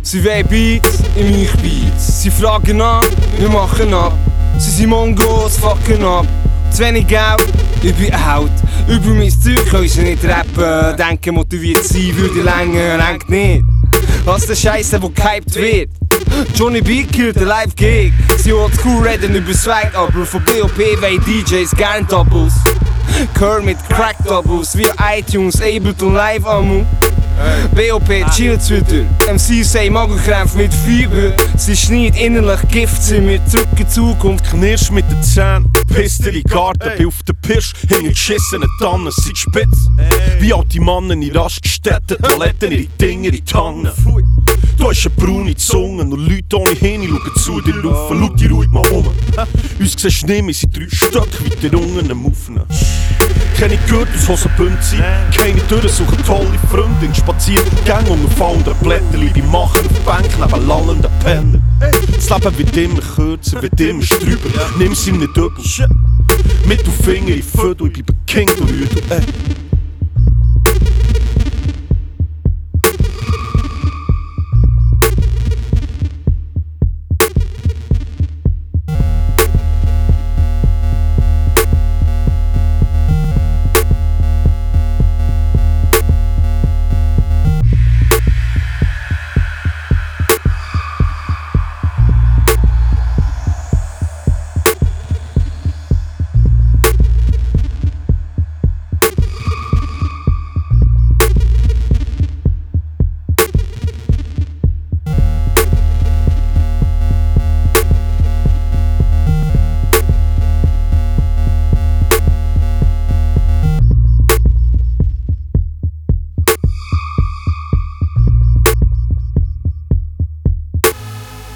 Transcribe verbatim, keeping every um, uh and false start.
Sie wollen Beats, ich mich Beats. Sie fragen an, wir machen ab. Sie sind Mongos, fucken ab. Zu wenig Geld, ich bin out. Über mein Zeug können sie nicht rappen. Denken motiviert sein würde länger, lenkt nicht. Was der Scheisse, wo gehypt wird. Johnny B killt den Live-Gig. Sie wollen cool reden über Swag, aber von B O P wollen D Js gern Doubles. Kerr mit Crack-Doubles, wie iTunes, Ableton Live-Ammo. B O P chillt wieder, M C say Magenkrämpfe mit Fieber. Sie schneit innerlich Gift, sind wir zurück in Zukunft. Knirsch mit den Zähnen, pisst in den Garten, bin auf der Pirsch, hinter geschissenen Tannen, sind spitz. Wie alte Mannen in Raststätten, Toiletten ihre Dinger in die Tannen. Du hast eine braune Zunge und Leute ohne Hähne schauen zu dir rauf. Schau dich ruhig mal um. Uns siehst du nicht, wir sind drei Stück weiter unten am Aufnehmen. Keine Gürtel, Hosenbündzi, keine Türen, suchen tolle Freundin. Spazieren in Gang unter fallenden Blätterli, die machen auf Bank neben lallenden Penner. Das Leben wird immer kürzer, wird immer strüber. Nimm sie nicht übel. Mittelfinger in Viertel, ich bleibe King, du Rüdel.